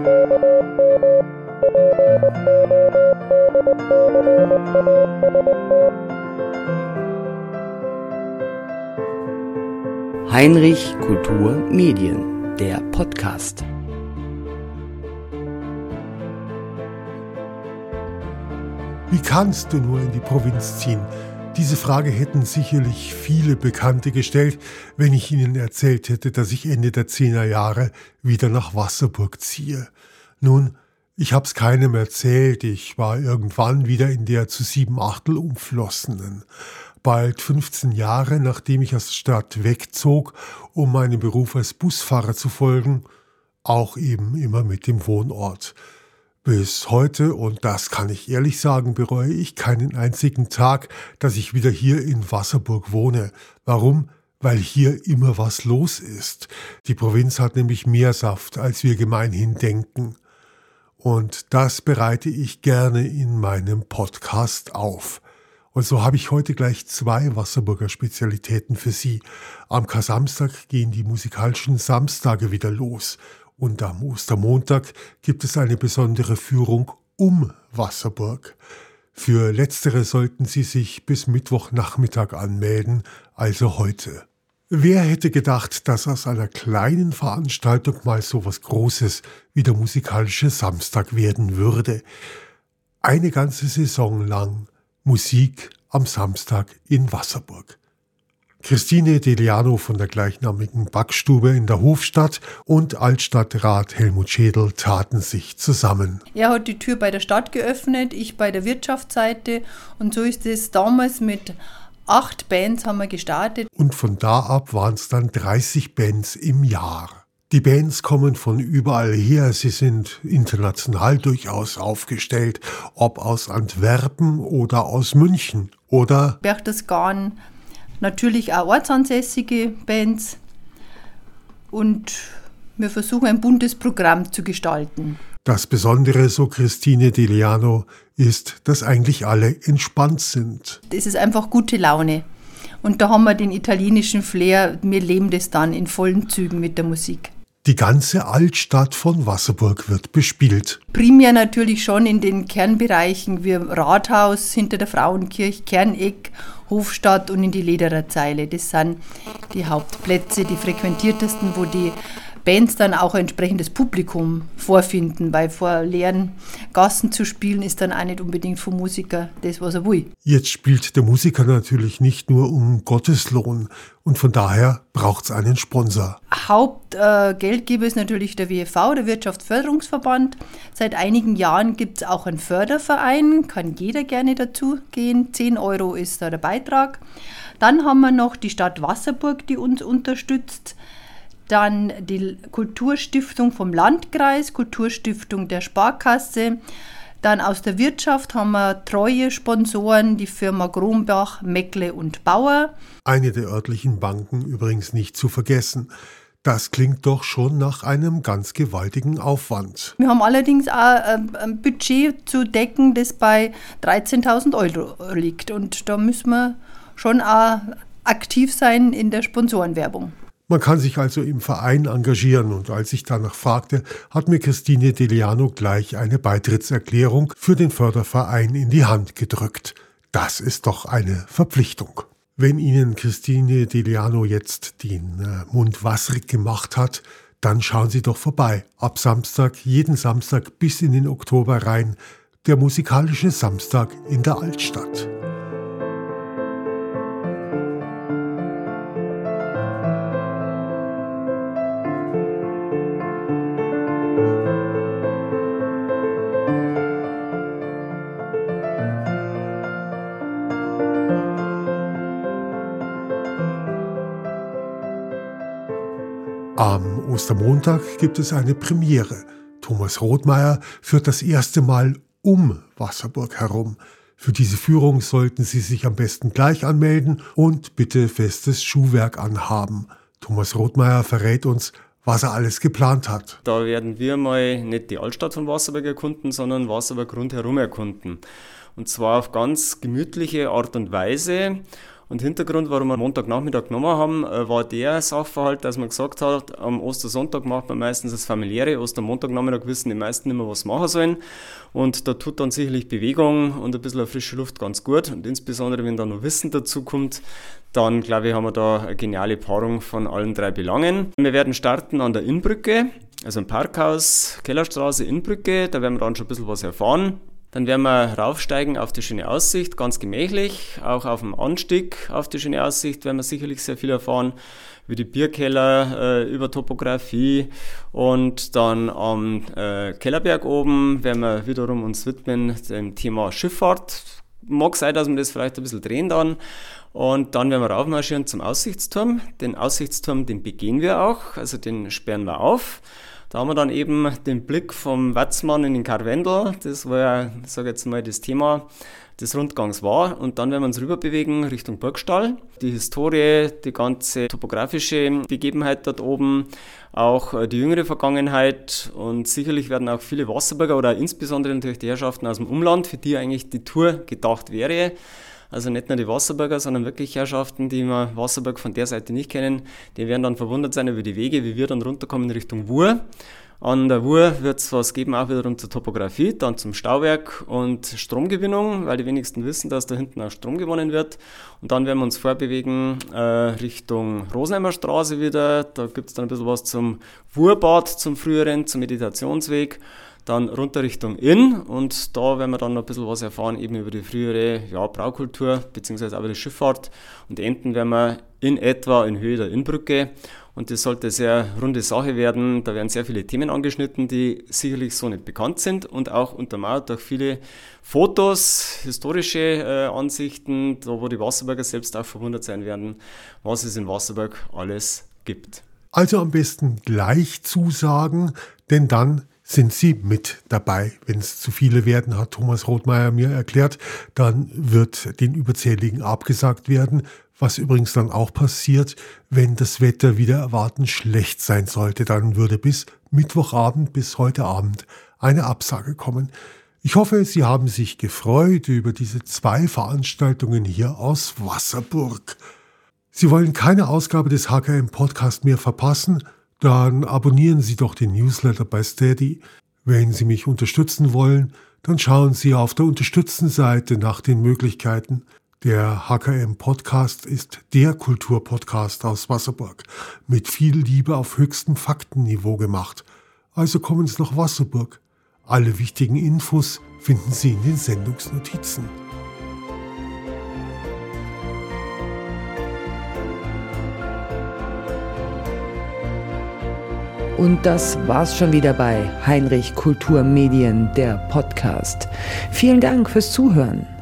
Heinrich Kultur Medien, der Podcast. Wie kannst du nur in die Provinz ziehen? Diese Frage hätten sicherlich viele Bekannte gestellt, wenn ich ihnen erzählt hätte, dass ich Ende der 10er Jahre wieder nach Wasserburg ziehe. Nun, ich hab's keinem erzählt, ich war irgendwann wieder in der zu 7/8 umflossenen. Bald 15 Jahre, nachdem ich aus der Stadt wegzog, um meinem Beruf als Busfahrer zu folgen, auch eben immer mit dem Wohnort. Bis heute, und das kann ich ehrlich sagen, bereue ich keinen einzigen Tag, dass ich wieder hier in Wasserburg wohne. Warum? Weil hier immer was los ist. Die Provinz hat nämlich mehr Saft, als wir gemeinhin denken. Und das bereite ich gerne in meinem Podcast auf. Und so habe ich heute gleich 2 Wasserburger Spezialitäten für Sie. Am Kar-Samstag gehen die musikalischen Samstage wieder los. Und am Ostermontag gibt es eine besondere Führung um Wasserburg. Für letztere sollten Sie sich bis Mittwochnachmittag anmelden, also heute. Wer hätte gedacht, dass aus einer kleinen Veranstaltung mal so was Großes wie der musikalische Samstag werden würde? Eine ganze Saison lang Musik am Samstag in Wasserburg. Christine Deliano von der gleichnamigen Backstube in der Hofstadt und Altstadtrat Helmut Schädel taten sich zusammen. Er hat die Tür bei der Stadt geöffnet, ich bei der Wirtschaftsseite, und so ist es damals mit 8 Bands haben wir gestartet. Und von da ab waren es dann 30 Bands im Jahr. Die Bands kommen von überall her, sie sind international durchaus aufgestellt, ob aus Antwerpen oder aus München oder Berchtesgaden, natürlich auch ortsansässige Bands, und wir versuchen ein buntes Programm zu gestalten. Das Besondere, so Christine Deliano, ist, dass eigentlich alle entspannt sind. Es ist einfach gute Laune. Und da haben wir den italienischen Flair, wir leben das dann in vollen Zügen mit der Musik. Die ganze Altstadt von Wasserburg wird bespielt. Primär natürlich schon in den Kernbereichen wie Rathaus, hinter der Frauenkirche, Kerneck, Hofstadt und in die Lederer Zeile. Das sind die Hauptplätze, die frequentiertesten, wo die Bands dann auch ein entsprechendes Publikum vorfinden, weil vor leeren Gassen zu spielen ist dann auch nicht unbedingt vom Musiker das, was er will. Jetzt spielt der Musiker natürlich nicht nur um Gotteslohn und von daher braucht es einen Sponsor. Hauptgeldgeber ist natürlich der WFV, der Wirtschaftsförderungsverband. Seit einigen Jahren gibt es auch einen Förderverein, kann jeder gerne dazu gehen. 10 € ist da der Beitrag. Dann haben wir noch die Stadt Wasserburg, die uns unterstützt. Dann die Kulturstiftung vom Landkreis, Kulturstiftung der Sparkasse. Dann aus der Wirtschaft haben wir treue Sponsoren, die Firma Grombach, Meckle und Bauer. Eine der örtlichen Banken übrigens nicht zu vergessen. Das klingt doch schon nach einem ganz gewaltigen Aufwand. Wir haben allerdings auch ein Budget zu decken, das bei 13.000 € liegt. Und da müssen wir schon auch aktiv sein in der Sponsorenwerbung. Man kann sich also im Verein engagieren und als ich danach fragte, hat mir Christine Deliano gleich eine Beitrittserklärung für den Förderverein in die Hand gedrückt. Das ist doch eine Verpflichtung. Wenn Ihnen Christine Deliano jetzt den Mund wasserig gemacht hat, dann schauen Sie doch vorbei. Ab Samstag, jeden Samstag bis in den Oktober rein, der musikalische Samstag in der Altstadt. Am Ostermontag gibt es eine Premiere. Thomas Rothmeier führt das erste Mal um Wasserburg herum. Für diese Führung sollten Sie sich am besten gleich anmelden und bitte festes Schuhwerk anhaben. Thomas Rothmeier verrät uns, was er alles geplant hat. Da werden wir mal nicht die Altstadt von Wasserburg erkunden, sondern Wasserburg rundherum erkunden. Und zwar auf ganz gemütliche Art und Weise. Und Hintergrund, warum wir Montagnachmittag genommen haben, war der Sachverhalt, dass man gesagt hat, am Ostersonntag macht man meistens das Familiäre, Ostermontagnachmittag wissen die meisten nicht mehr, was machen sollen. Und da tut dann sicherlich Bewegung und ein bisschen frische Luft ganz gut. Und insbesondere, wenn da noch Wissen dazu kommt, dann glaube ich, haben wir da eine geniale Paarung von allen 3 Belangen. Wir werden starten an der Innbrücke, also im Parkhaus Kellerstraße Innbrücke, da werden wir dann schon ein bisschen was erfahren. Dann werden wir raufsteigen auf die schöne Aussicht, ganz gemächlich. Auch auf dem Anstieg auf die schöne Aussicht werden wir sicherlich sehr viel erfahren, wie die Bierkeller, über Topografie. Und dann am Kellerberg oben werden wir wiederum uns widmen dem Thema Schifffahrt. Mag sein, dass wir das vielleicht ein bisschen drehen dann. Und dann werden wir raufmarschieren zum Aussichtsturm. Den Aussichtsturm, den begehen wir auch, also den sperren wir auf. Da haben wir dann eben den Blick vom Watzmann in den Karwendel. Das war ja, ich sage jetzt mal, das Thema des Rundgangs war. Und dann werden wir uns rüber bewegen Richtung Burgstall. Die Historie, die ganze topografische Begebenheit dort oben, auch die jüngere Vergangenheit. Und sicherlich werden auch viele Wasserburger oder insbesondere natürlich die Herrschaften aus dem Umland, für die eigentlich die Tour gedacht wäre. Also nicht nur die Wasserburger, sondern wirklich Herrschaften, die wir Wasserburg von der Seite nicht kennen, die werden dann verwundert sein über die Wege, wie wir dann runterkommen in Richtung Wur. An der Wur wird es was geben, auch wiederum zur Topografie, dann zum Stauwerk und Stromgewinnung, weil die wenigsten wissen, dass da hinten auch Strom gewonnen wird. Und dann werden wir uns vorbewegen Richtung Rosenheimer Straße wieder. Da gibt es dann ein bisschen was zum Wurbad, zum früheren, zum Meditationsweg. Dann runter Richtung Inn und da werden wir dann noch ein bisschen was erfahren, eben über die frühere Braukultur bzw. auch über die Schifffahrt. Und enden werden wir in etwa in Höhe der Innbrücke und das sollte eine sehr runde Sache werden. Da werden sehr viele Themen angeschnitten, die sicherlich so nicht bekannt sind und auch untermauert durch viele Fotos, historische Ansichten, da wo die Wasserburger selbst auch verwundert sein werden, was es in Wasserburg alles gibt. Also am besten gleich zusagen, denn dann sind Sie mit dabei. Wenn es zu viele werden, hat Thomas Rothmeier mir erklärt, dann wird den Überzähligen abgesagt werden, was übrigens dann auch passiert, wenn das Wetter wieder erwarten schlecht sein sollte. Dann würde bis Mittwochabend, bis heute Abend eine Absage kommen. Ich hoffe, Sie haben sich gefreut über diese 2 Veranstaltungen hier aus Wasserburg. Sie wollen keine Ausgabe des HKM-Podcast mehr verpassen? Dann abonnieren Sie doch den Newsletter bei Steady. Wenn Sie mich unterstützen wollen, dann schauen Sie auf der Unterstützen-Seite nach den Möglichkeiten. Der HKM-Podcast ist der Kulturpodcast aus Wasserburg, mit viel Liebe auf höchstem Faktenniveau gemacht. Also kommen Sie nach Wasserburg. Alle wichtigen Infos finden Sie in den Sendungsnotizen. Und das war's schon wieder bei Heinrich Kultur Medien, der Podcast. Vielen Dank fürs Zuhören.